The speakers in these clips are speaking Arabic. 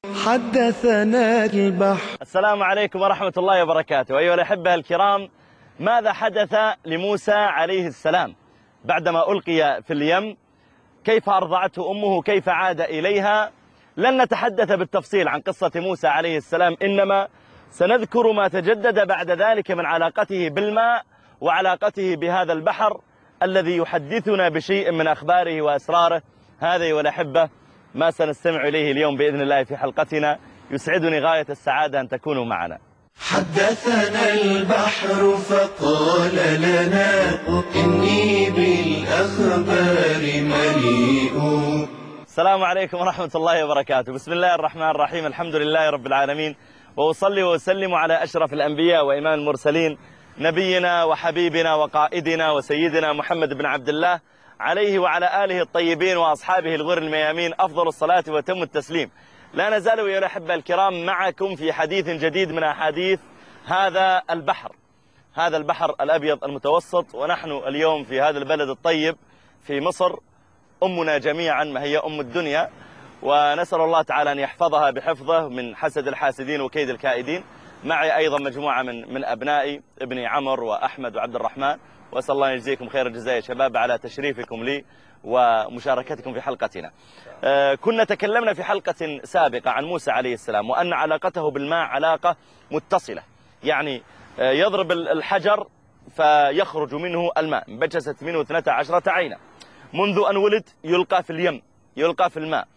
حدثنا البحر. السلام عليكم ورحمة الله وبركاته. أيها الأحبة الكرام، ماذا حدث لموسى عليه السلام بعدما ألقي في اليم؟ كيف أرضعته أمه؟ كيف عاد إليها؟ لن نتحدث بالتفصيل عن قصة موسى عليه السلام، إنما سنذكر ما تجدد بعد ذلك من علاقته بالماء وعلاقته بهذا البحر الذي يحدثنا بشيء من أخباره وأسراره. هذا أيها الأحبة ما سنستمع إليه اليوم بإذن الله في حلقتنا. يسعدني غاية السعادة أن تكونوا معنا. حدثنا البحر فقال لنا إني بالأخبار مليء. السلام عليكم ورحمة الله وبركاته. بسم الله الرحمن الرحيم. الحمد لله رب العالمين، وأصلي وأسلم على أشرف الأنبياء وإمام المرسلين، نبينا وحبيبنا وقائدنا وسيدنا محمد بن عبد الله، عليه وعلى آله الطيبين وأصحابه الغر الميامين أفضل الصلاة وتم التسليم. لا نزال يا الأحبة الكرام معكم في حديث جديد من أحاديث هذا البحر، هذا البحر الأبيض المتوسط. ونحن اليوم في هذا البلد الطيب في مصر، أمنا جميعا ما هي أم الدنيا، ونسأل الله تعالى أن يحفظها بحفظه من حسد الحاسدين وكيد الكائدين. معي أيضا مجموعة من أبنائي، ابني عمر وأحمد وعبد الرحمن، وأسأل الله أن يجزيكم خير الجزاء يا شباب على تشريفكم لي ومشاركتكم في حلقتنا. كنا تكلمنا في حلقة سابقة عن موسى عليه السلام، وأن علاقته بالماء علاقة متصلة، يعني يضرب الحجر فيخرج منه الماء، انبجست منه 12 عينا، منذ أن ولد يلقى في اليم، يلقى في الماء.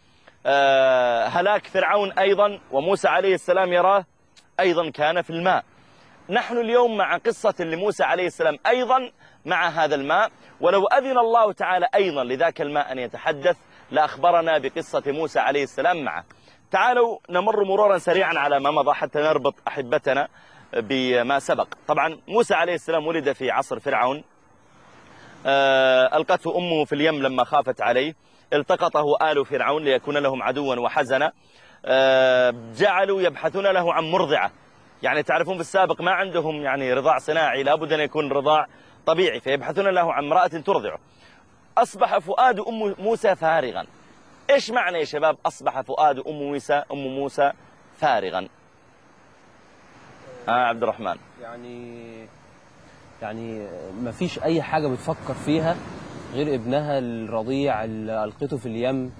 هلاك فرعون أيضا وموسى عليه السلام يراه أيضا كان في الماء. نحن اليوم مع قصة لموسى عليه السلام أيضا مع هذا الماء، ولو أذن الله تعالى أيضا لذاك الماء أن يتحدث لأخبرنا بقصة موسى عليه السلام معه. تعالوا نمر مرورا سريعا على ما مضى حتى نربط أحبتنا بما سبق. طبعا موسى عليه السلام ولد في عصر فرعون، ألقته أمه في اليم لما خافت عليه، التقطه آل فرعون ليكون لهم عدوا وحزنا، جعلوا يبحثون له عن مرضعة. يعني تعرفون في السابق ما عندهم يعني رضاع صناعي، لابد أن يكون رضاع طبيعي، فيبحثون له عن امرأة ترضعه. أصبح فؤاد أم موسى فارغا. إيش معنى يا شباب أصبح فؤاد أم موسى فارغا؟ عبد الرحمن. يعني ما فيش أي حاجة بتفكر فيها غير ابنها الرضيع اللي ألقته في اليم،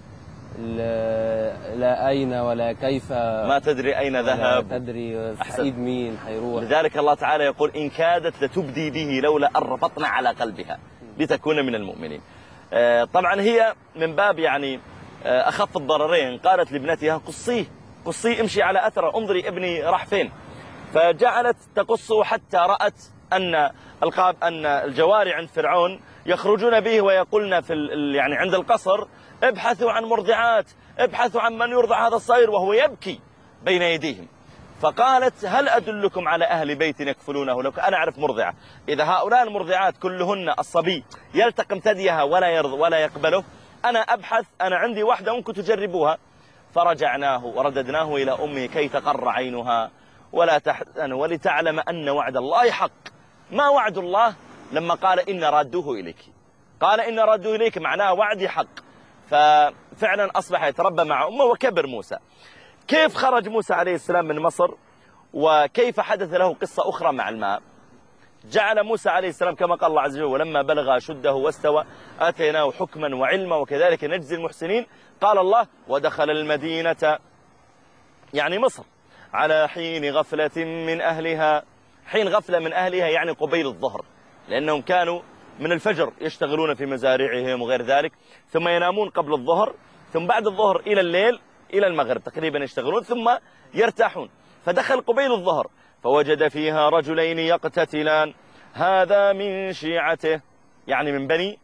لا أين ولا كيف، ما تدري أين ذهب، لا تدري في إيد مين هيروح. لذلك الله تعالى يقول إن كادت لتبدي به لولا أن ربطنا على قلبها لتكون من المؤمنين. طبعا هي من باب يعني أخف الضررين، قالت لابنتها قصيه امشي على أثره، انظري ابني راح فين. فجعلت تقصه حتى رأت أن الجواري عند فرعون يخرجون به ويقولن يعني عند القصر ابحثوا عن مرضعات، ابحثوا عن من يرضع هذا الصغير، وهو يبكي بين يديهم. فقالت هل أدلكم على أهل بيت يكفلونه لك؟ أنا أعرف مرضعة، إذا هؤلاء المرضعات كلهن الصبي يلتقم ثديها ولا يقبله، أنا أبحث، أنا عندي واحدة ممكن تجربوها. فرجعناه ورددناه إلى أمه كي تقر عينها ولا تحزن ولتعلم أن وعد الله حق. ما وعد الله؟ لما قال إن رادوه إليك، قال إن رادوه إليك معناه وعدي حق. ففعلا أصبح يتربى مع أمه وكبر موسى. كيف خرج موسى عليه السلام من مصر، وكيف حدث له قصة أخرى مع الماء؟ جعل موسى عليه السلام كما قال الله عز وجل ولما بلغ أشده واستوى آتيناه حكما وعلما وكذلك نجزي المحسنين. قال الله ودخل المدينة يعني مصر على حين غفلة من أهلها. حين غفلة من أهلها يعني قبيل الظهر، لأنهم كانوا من الفجر يشتغلون في مزارعهم وغير ذلك، ثم ينامون قبل الظهر، ثم بعد الظهر إلى الليل إلى المغرب تقريبا يشتغلون ثم يرتاحون. فدخل قبيل الظهر فوجد فيها رجلين يقتتلان، هذا من شيعته يعني من بني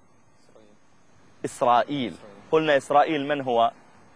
إسرائيل. قلنا إسرائيل من هو؟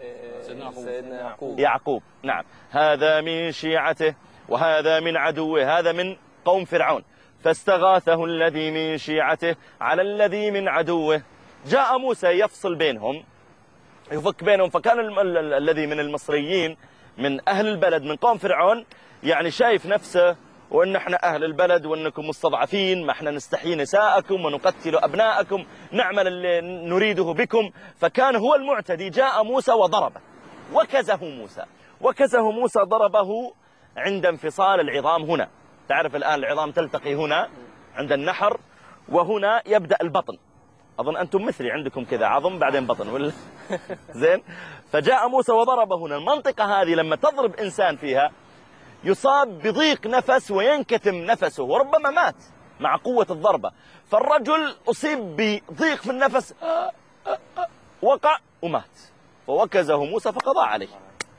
سيدنا يعقوب. نعم، هذا من شيعته وهذا من عدوه، هذا من قوم فرعون. فاستغاثه الذي من شيعته على الذي من عدوه. جاء موسى يفصل بينهم، يفك بينهم. فكان الذي من المصريين من أهل البلد من قوم فرعون يعني شايف نفسه وأن احنا أهل البلد وأنكم مستضعفين، ما احنا نستحيي نساءكم ونقتل أبناءكم، نعمل اللي نريده بكم. فكان هو المعتدي. جاء موسى وضربه وكزه موسى وكزه موسى ضربه عند انفصال العظام هنا. تعرف الآن العظام تلتقي هنا عند النحر، وهنا يبدأ البطن. أظن أنتم مثلي عندكم كذا عظم بعدين بطن ولا زين. فجاء موسى وضرب هنا. المنطقة هذه لما تضرب إنسان فيها يصاب بضيق نفس وينكتم نفسه وربما مات مع قوة الضربة. فالرجل أصيب بضيق في النفس، وقع ومات، فوكزه موسى فقضى عليه.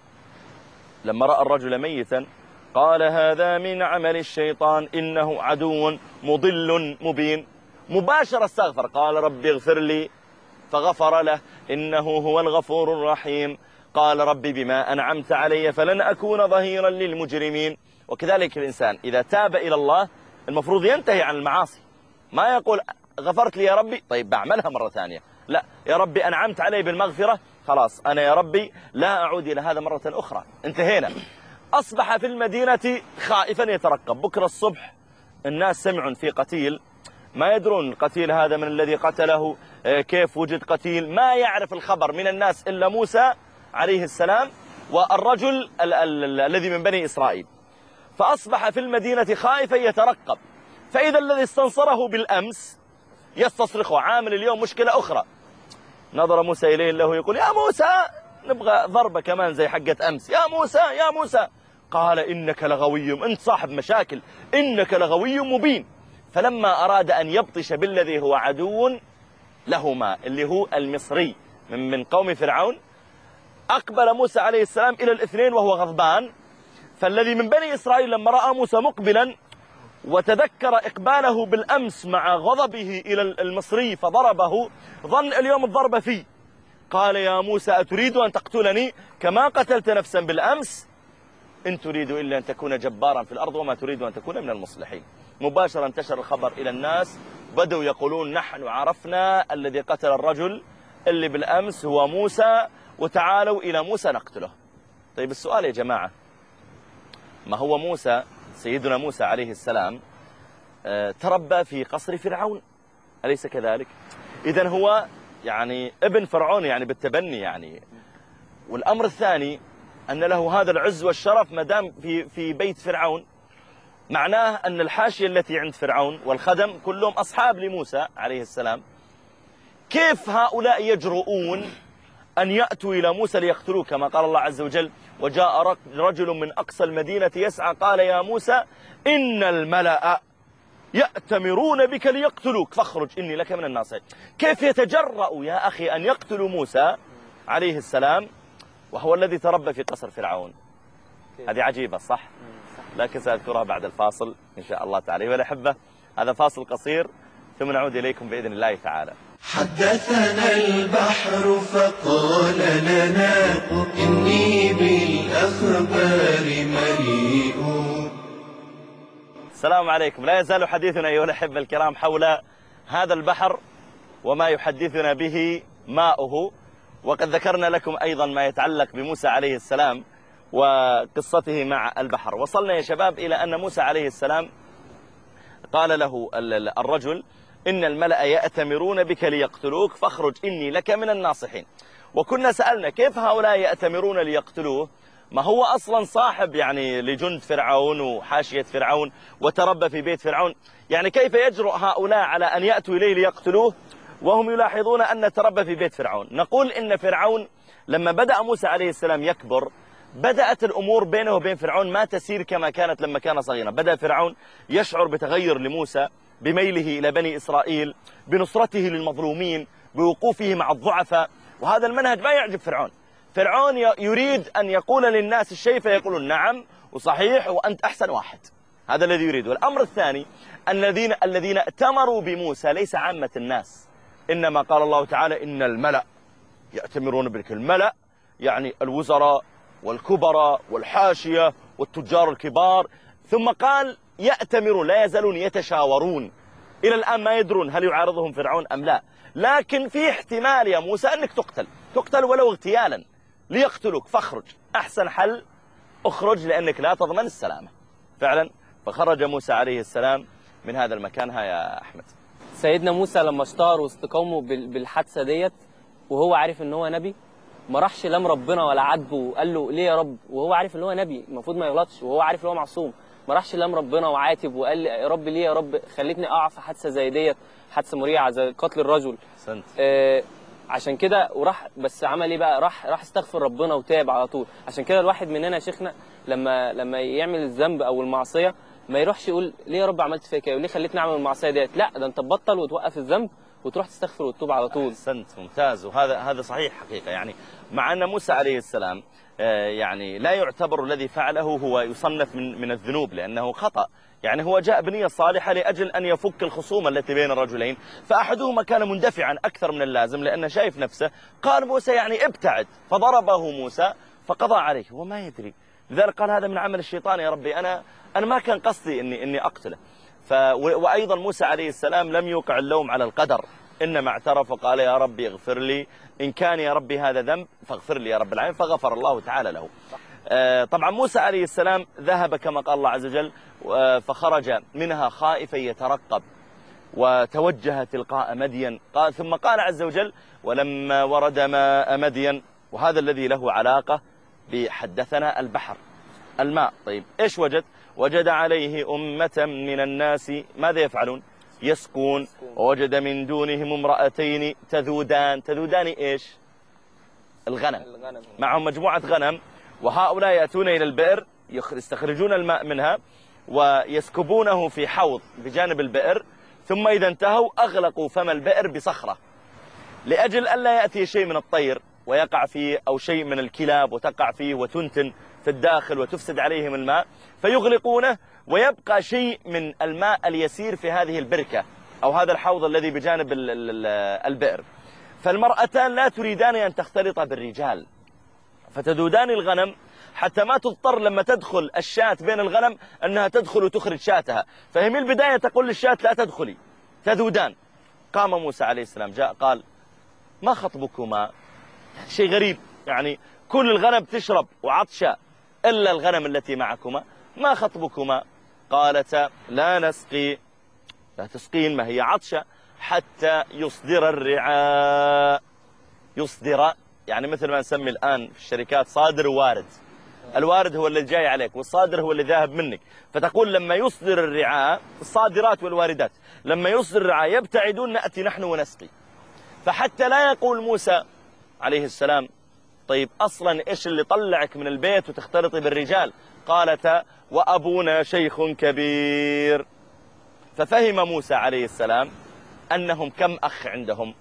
لما رأى الرجل ميتا قال هذا من عمل الشيطان إنه عدو مضل مبين. مباشرة استغفر، قال رب اغفر لي فغفر له إنه هو الغفور الرحيم. قال رب بما أنعمت علي فلن أكون ظهيرا للمجرمين. وكذلك الإنسان إذا تاب إلى الله المفروض ينتهي عن المعاصي، ما يقول غفرت لي يا ربي طيب بعملها مرة ثانية، لا، يا ربي أنعمت علي بالمغفرة، خلاص أنا يا ربي لا أعود إلى هذا مرة أخرى، انتهينا. أصبح في المدينة خائفا يترقب. بكرة الصبح الناس سمعوا في قتيل، ما يدرون القتيل هذا من الذي قتله، كيف وجد قتيل، ما يعرف الخبر من الناس إلا موسى عليه السلام والرجل الذي من بني إسرائيل. فأصبح في المدينة خائفا يترقب. فإذا الذي استنصره بالأمس يستصرخه عامل اليوم مشكلة أخرى. نظر موسى إليه الله يقول يا موسى نبغى ضربة كمان زي حقة أمس، يا موسى يا موسى. قال إنك لغوي، أنت صاحب مشاكل، إنك لغوي مبين. فلما أراد أن يبطش بالذي هو عدو لهما اللي هو المصري من قوم فرعون، أقبل موسى عليه السلام إلى الاثنين وهو غضبان. فالذي من بني إسرائيل لما رأى موسى مقبلا وتذكر إقباله بالأمس مع غضبه إلى المصري فضربه، ظن اليوم الضربة فيه. قال يا موسى أتريد أن تقتلني كما قتلت نفسا بالأمس؟ إن تريد إلا أن تكون جبارا في الأرض وما تريد أن تكون من المصلحين. مباشرة انتشر الخبر إلى الناس، بدأوا يقولون نحن عرفنا الذي قتل الرجل اللي بالأمس هو موسى، وتعالوا إلى موسى نقتله. طيب السؤال يا جماعة، ما هو موسى سيدنا موسى عليه السلام تربى في قصر فرعون أليس كذلك؟ إذن هو يعني ابن فرعون يعني بالتبني يعني. والأمر الثاني أن له هذا العز والشرف مدام في بيت فرعون، معناه أن الحاشية التي عند فرعون والخدم كلهم أصحاب لموسى عليه السلام. كيف هؤلاء يجرؤون أن يأتوا إلى موسى ليقتلوه كما قال الله عز وجل وجاء رجل من أقصى المدينة يسعى قال يا موسى إن الملأ يأتمرون بك ليقتلوك فاخرج إني لك من الناصحين. كيف يتجرأ يا أخي أن يقتلوا موسى عليه السلام وهو الذي تربى في قصر فرعون؟ هذه عجيبة صح؟ لكن سأذكرها بعد الفاصل إن شاء الله تعالى. والأحبة هذا فاصل قصير ثم نعود إليكم بإذن الله تعالى. حدثنا البحر فقال لنا إني بالأخبار مليء. السلام عليكم. لا يزال حديثنا أيها الأحبة الكرام حول هذا البحر وما يحدثنا به ماؤه، وقد ذكرنا لكم أيضا ما يتعلق بموسى عليه السلام وقصته مع البحر. وصلنا يا شباب إلى أن موسى عليه السلام قال له الرجل إن الملأ يأتمرون بك ليقتلوك فاخرج إني لك من الناصحين. وكنا سألنا كيف هؤلاء يأتمرون ليقتلوه؟ ما هو أصلا صاحب يعني لجند فرعون وحاشية فرعون وتربى في بيت فرعون، يعني كيف يجرؤ هؤلاء على أن يأتوا إليه ليقتلوه وهم يلاحظون أن تربى في بيت فرعون؟ نقول إن فرعون لما بدأ موسى عليه السلام يكبر بدأت الأمور بينه وبين فرعون ما تسير كما كانت لما كان صغيرا. بدأ فرعون يشعر بتغير لموسى، بميله إلى بني إسرائيل، بنصرته للمظلومين، بوقوفه مع الضعفاء، وهذا المنهج ما يعجب فرعون. فرعون يريد أن يقول للناس الشيء فيقولون نعم وصحيح وأنت أحسن واحد، هذا الذي يريد. والأمر الثاني الذين ائتمروا بموسى ليس عامة الناس، إنما قال الله تعالى إن الملأ يأتمرون بك. الملأ يعني الوزراء والكبراء والحاشية والتجار الكبار، ثم قال يأتمرون لا يزالون يتشاورون. إلى الآن ما يدرون هل يعارضهم فرعون أم لا، لكن في احتمال يا موسى أنك تقتل ولو اغتيالا ليقتلوك فاخرج، أحسن حل اخرج لأنك لا تضمن السلامة. فعلا فخرج موسى عليه السلام من هذا المكان. يا أحمد سيدنا موسى لما اشتهر وسط قومه بالحادثة ديت وهو عارف ان هو نبي، ما راحش لام ربنا ولا عاتبه وقال له ليه يا رب، وهو عارف ان هو نبي المفروض ما يغلطش، وهو عارف ان هو معصوم. ما راحش لام ربنا وعاتب وقال يا رب ليه يا رب خليتني اقع في حادثه زي ديت، حادثه مريعه زي قتل الرجل. احسنت. عشان كده وراح، بس عمل ايه بقى؟ راح استغفر ربنا وتاب على طول. عشان كده الواحد مننا يا شيخنا لما يعمل الذنب او المعصيه ما يروحش يقول ليه يا رب عملت فيا كده وليه خليتني اعمل المعصيه ديت، لا ده انت تبطل وتوقف الذنب وتروح تستغفر وتتوب على طول. احسنت، ممتاز. وهذا صحيح حقيقه. يعني مع ان موسى عليه السلام يعني لا يعتبر الذي فعله هو يصنف من الذنوب لانه خطأ. يعني هو جاء بنية صالحة لأجل أن يفك الخصومة التي بين الرجلين، فأحدهما كان مندفعا أكثر من اللازم لأنه شايف نفسه. قال موسى يعني ابتعد، فضربه موسى فقضى عليه وما يدري. لذلك قال هذا من عمل الشيطان يا ربي، أنا ما كان قصدي إني أقتله. وأيضا موسى عليه السلام لم يوقع اللوم على القدر، إنما اعترف وقال يا ربي اغفر لي، إن كان يا ربي هذا ذنب فاغفر لي يا رب العالمين، فغفر الله تعالى له. طبعا موسى عليه السلام ذهب كما قال الله عز وجل فخرج منها خائفا يترقب وتوجه تلقاء مدين. ثم قال عز وجل ولما ورد ماء مدين، وهذا الذي له علاقة بحدثنا البحر الماء. طيب إيش وجد عليه أمة من الناس ماذا يفعلون؟ يسقون. ووجد من دونهم امرأتين تذودان إيش؟ الغنم. معهم مجموعة غنم، وهؤلاء يأتون إلى البئر يستخرجون الماء منها ويسكبونه في حوض بجانب البئر، ثم إذا انتهوا أغلقوا فم البئر بصخرة لأجل ألا يأتي شيء من الطير ويقع فيه أو شيء من الكلاب وتقع فيه وتنتن في الداخل وتفسد عليهم الماء، فيغلقونه ويبقى شيء من الماء اليسير في هذه البركة أو هذا الحوض الذي بجانب البئر. فالمرأتان لا تريدان أن تختلط بالرجال، فتذودان الغنم حتى ما تضطر لما تدخل الشاة بين الغنم أنها تدخل وتخرج شاتها، فهي من البداية تقول للشاة لا تدخلي، تذودان. قام موسى عليه السلام جاء قال ما خطبكما؟ شيء غريب، يعني كل الغنم تشرب وعطشة إلا الغنم التي معكما، ما خطبكما؟ قالتا لا نسقي، لا تسقين، ما هي عطشة، حتى يصدر الرعاء. يصدر يعني مثل ما نسمي الآن في الشركات صادر ووارد. الوارد هو اللي جاي عليك والصادر هو اللي ذاهب منك. فتقول لما يصدر الرعاء، الصادرات والواردات، لما يصدر الرعاء يبتعدون نأتي نحن ونسقي. فحتى لا يقول موسى عليه السلام طيب أصلا إيش اللي طلعك من البيت وتختلطي بالرجال؟ قالت وأبونا شيخ كبير. ففهم موسى عليه السلام أنهم كم أخ عندهم؟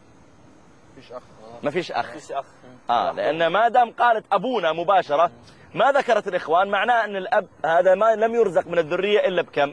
ما فيش أخ. لأن ما دام قالت أبونا مباشرة ما ذكرت الإخوان، معناه أن الأب هذا ما لم يرزق من الذرية إلا بكم؟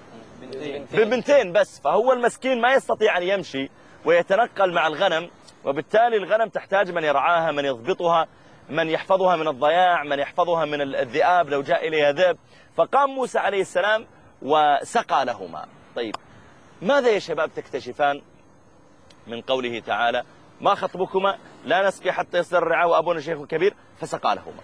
ببنتين بس. فهو المسكين ما يستطيع أن يمشي ويتنقل مع الغنم، وبالتالي الغنم تحتاج من يرعاها، من يضبطها، من يحفظها من الضياع، من يحفظها من الذئاب لو جاء إليها ذئب. فقام موسى عليه السلام وسقى لهما. طيب ماذا يا شباب تكتشفان من قوله تعالى ما خطبكما؟ لا نسقي حتى يصدر الرعاء وأبونا شيخ كبير، فسقى لهما.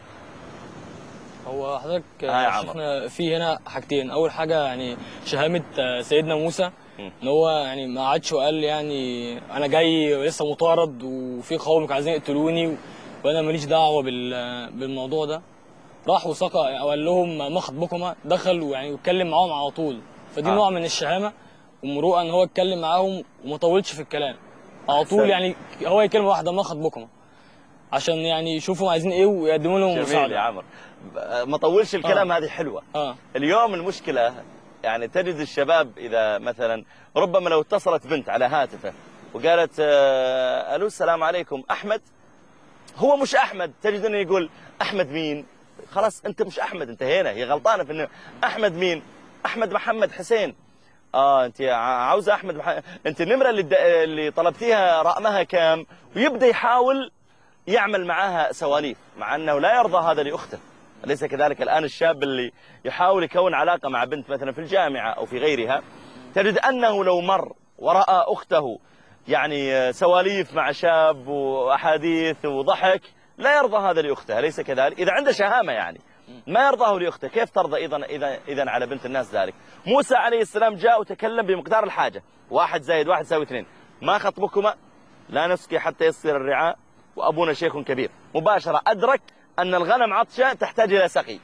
هو حضرتك شفنا في هنا حاجتين. اول حاجه يعني شهامه سيدنا موسى، ان هو يعني ما عادش وقال يعني انا جاي لسه مطارد وفي قوم كانوا عايزين يقتلوني وانا ماليش دعوه بالموضوع ده. راح وسقى او قال لهم ما خطبكما، دخل ويعني واتكلم معاهم على طول. فدي نوع من الشهامه والمروءه ان هو اتكلم معاهم وما طولش في الكلام على طول. يعني هو كلمه واحده ما خطبكما عشان يعني يشوفوا عايزين ايه ويقدموا لهم مساعده. جميل يا عمر، ما طولش الكلام. هذه حلوه. اليوم المشكله يعني تجد الشباب اذا مثلا ربما لو اتصلت بنت على هاتفه وقالت الو السلام عليكم احمد، هو مش احمد، تجد انه يقول احمد مين؟ خلاص انت مش احمد، انتهينا. هي غلطانه في انه احمد مين؟ احمد محمد حسين. انت عاوزه احمد محمد، انت النمره اللي طلبتيها رقمها كام؟ ويبدا يحاول يعمل معها سواليف، مع أنه لا يرضى هذا لأخته. أليس كذلك؟ الآن الشاب اللي يحاول يكون علاقة مع بنت مثلا في الجامعة أو في غيرها، تجد أنه لو مر ورأى أخته يعني سواليف مع شاب وأحاديث وضحك لا يرضى هذا لأخته. أليس كذلك؟ إذا عنده شهامة يعني ما يرضاه لأخته، كيف ترضى إذا على بنت الناس ذلك؟ موسى عليه السلام جاء وتكلم بمقدار الحاجة، 1 زائد 1 يساوي 2. ما خطبكما؟ لا نسقي حتى يصدر الرعاء وأبونا شيخ كبير. مباشرة أدرك أن الغنم عطشة تحتاج إلى سقي،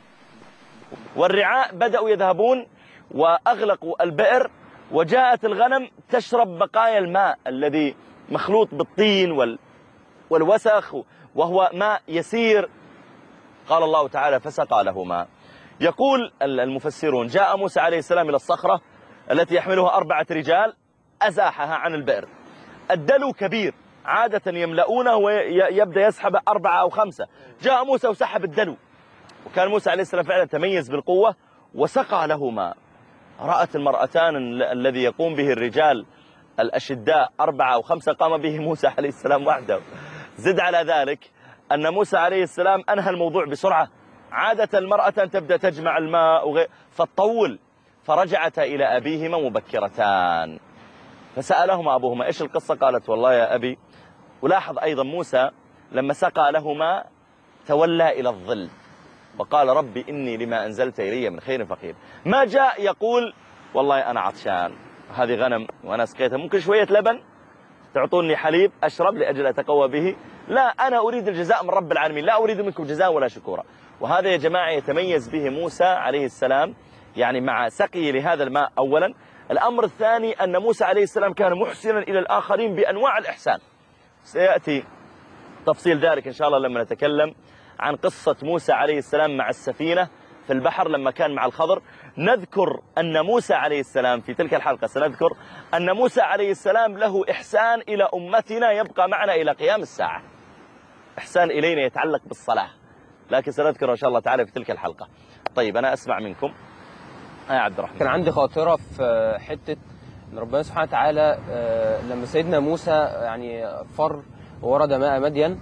والرعاء بدأوا يذهبون وأغلقوا البئر، وجاءت الغنم تشرب بقايا الماء الذي مخلوط بالطين والوسخ، وهو ماء يسير. قال الله تعالى فسقى له ماء. يقول المفسرون جاء موسى عليه السلام إلى الصخرة التي يحملها 4 رجال، أزاحها عن البئر. الدلو كبير عادة يملؤونه ويبدأ يسحب 4 أو 5. جاء موسى وسحب الدلو، وكان موسى عليه السلام فعلا تميز بالقوة وسقى له ماء. رأت المرأتان الذي يقوم به الرجال الأشداء 4 أو 5 قام به موسى عليه السلام وحده. زد على ذلك أن موسى عليه السلام أنهى الموضوع بسرعة. عادة المرأة تبدأ تجمع الماء فتطول، فرجعتا إلى أبيهما مبكرتان، فسألهما أبوهما إيش القصة؟ قالت والله يا أبي. ولاحظ أيضا موسى لما سقى لهما تولى إلى الظل وقال ربي إني لما أنزلت إلي من خير فقير. ما جاء يقول والله أنا عطشان، هذه غنم وأنا سقيتها، ممكن شوية لبن تعطوني حليب أشرب لأجل أتقوى به. لا، أنا أريد الجزاء من رب العالمين، لا أريد منكم جزاء ولا شكورا. وهذا يا جماعة يتميز به موسى عليه السلام، يعني مع سقي لهذا الماء أولا. الأمر الثاني أن موسى عليه السلام كان محسنا إلى الآخرين بأنواع الإحسان. سيأتي تفصيل ذلك إن شاء الله لما نتكلم عن قصة موسى عليه السلام مع السفينة في البحر لما كان مع الخضر. نذكر أن موسى عليه السلام في تلك الحلقة سنذكر أن موسى عليه السلام له إحسان إلى أمتنا يبقى معنا إلى قيام الساعة، إحسان إلينا يتعلق بالصلاة، لكن سنذكر إن شاء الله تعالى في تلك الحلقة. طيب أنا أسمع منكم يا عبد الرحمن. كان عندي خاطرة في حتة ان ربنا سبحانه وتعالى لما سيدنا موسى يعني فر وورد ماء مدين،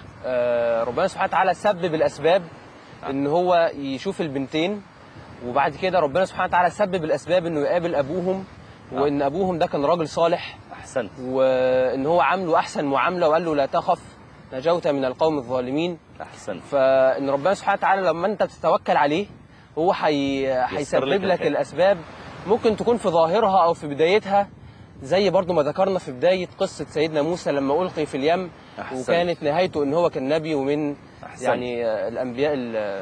ربنا سبحانه وتعالى سبب الأسباب ان هو يشوف البنتين، وبعد كده ربنا سبحانه وتعالى سبب الأسباب انه يقابل أبوهم، وان أبوهم ده كان راجل صالح. أحسنت. وان هو عامله أحسن معاملة وقال له لا تخف نجوت من القوم الظالمين. أحسنت. فان ربنا سبحانه وتعالى لما انت بتتوكل عليه هو هيسبب لك الأسباب، ممكن تكون في ظاهرها أو في بدايتها، زي برضو ما ذكرنا في بداية قصة سيدنا موسى لما ألقي في اليم. أحسنت. وكانت نهايته إن هو كان نبي ومن أحسنت. يعني الأنبياء.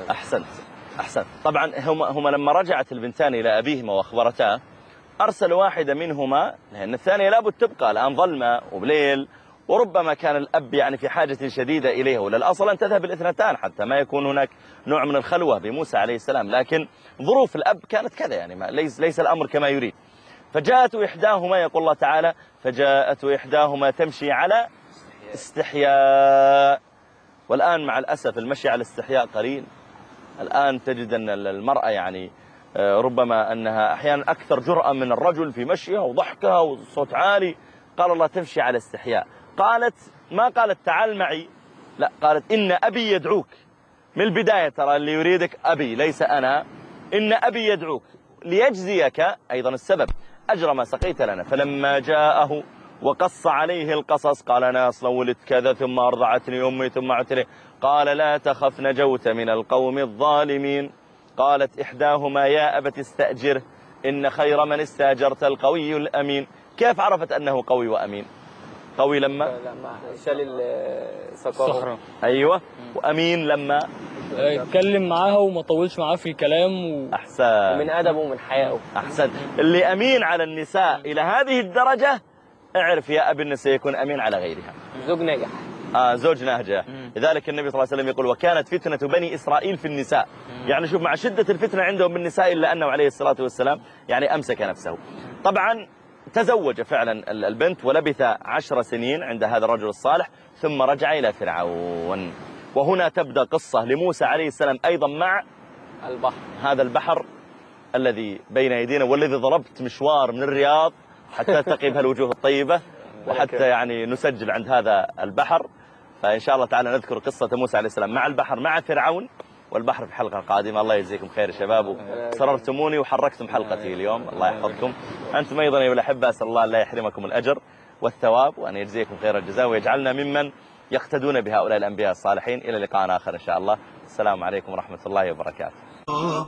أحسنت. طبعا هما لما رجعت البنتان إلى أبيهما وأخبرتاه أرسل واحدة منهما، لأن الثانية لابد تبقى، الآن ظلمة وبليل، وربما كان الأب يعني في حاجة شديدة إليه، وللأصل أن تذهب الاثنتان حتى ما يكون هناك نوع من الخلوة بموسى عليه السلام، لكن ظروف الأب كانت كذا، يعني ليس الأمر كما يريد. فجاءت إحداهما، يقول الله تعالى فجاءت إحداهما تمشي على استحياء. والآن مع الأسف المشي على استحياء قليل. الآن تجد أن المرأة يعني ربما أنها أحيانا أكثر جرأة من الرجل في مشيها وضحكها وصوت عالي. قال الله تمشي على استحياء. قالت ما قالت تعال معي، لا، قالت إن أبي يدعوك. من البداية ترى اللي يريدك أبي ليس أنا، إن أبي يدعوك ليجزيك أيضا السبب أجر ما سقيت لنا. فلما جاءه وقص عليه القصص قال أنا أصلا ولدت كذا ثم أرضعتني أمي ثم عدت. قال لا تخف نجوت من القوم الظالمين. قالت إحداهما يا أبت استأجره إن خير من استأجرت القوي الأمين. كيف عرفت أنه قوي وأمين؟ قوي لما شال الصخرة، أيوة، وأمين لما اتكلم معاها وما طولش معاها في الكلام أحسن، ومن أدبه ومن حيائه. أحسن. اللي أمين على النساء إلى هذه الدرجة اعرف يا أبي أنه سيكون أمين على غيرها. زوج ناجح. زوج ناجح. لذلك النبي صلى الله عليه وسلم يقول وكانت فتنة بني إسرائيل في النساء. يعني شوف مع شدة الفتنة عندهم بالنساء إلا أنه عليه الصلاة والسلام يعني أمسك نفسه. طبعا تزوج فعلا البنت ولبث 10 سنين عند هذا الرجل الصالح ثم رجع إلى فرعون. وهنا تبدأ قصة لموسى عليه السلام أيضا مع البحر، هذا البحر الذي بين يدينا والذي ضربت مشوار من الرياض حتى تقي بها الوجوه الطيبة وحتى يعني نسجل عند هذا البحر. فإن شاء الله تعالى نذكر قصة موسى عليه السلام مع البحر مع فرعون والبحر في حلقة قادمة. الله يجزيكم خير يا شباب، سررتموني وحركتم حلقتي اليوم، الله يحفظكم. أنتم أيضا أيها الأحبة، أسأل الله لا يحرمكم الأجر والثواب وأن يجزيكم خير الجزاء ويجعلنا ممن يقتدون بهؤلاء الأنبياء الصالحين. إلى لقاء آخر إن شاء الله. السلام عليكم ورحمة الله وبركاته.